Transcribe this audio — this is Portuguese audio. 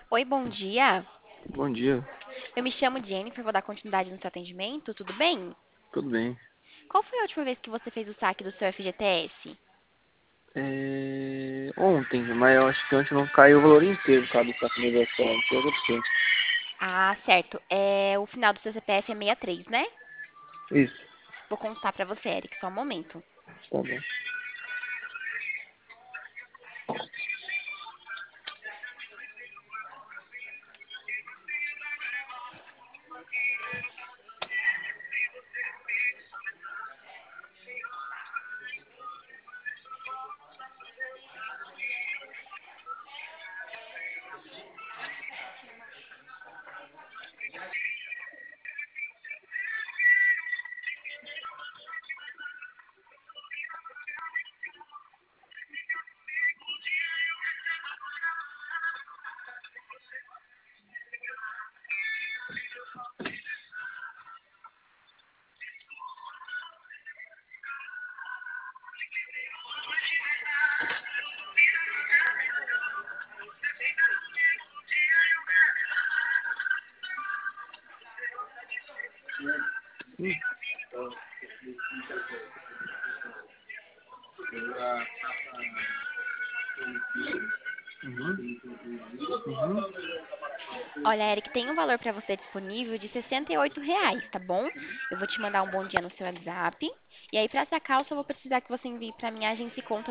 Oi, bom dia. Bom dia, Eu me chamo Jennifer, vou dar continuidade no seu atendimento, tudo bem? tudo bem? Qual foi a última vez que você fez o saque do seu FGTS? Ontem, mas eu acho que ontem não caiu o valor inteiro, sabe? Essa aniversário, não sei o que. Ah, certo. O final do seu CPF é 63, né? Isso, Vou contar pra você, Eric, só um momento. tá bom. Uhum. Uhum. Olha, Eric, tem um valor pra você disponível de R$ 68, tá bom? Eu vou te mandar um bom dia no seu WhatsApp. E aí, pra sacar, eu só vou precisar que você envie pra minha agência e conta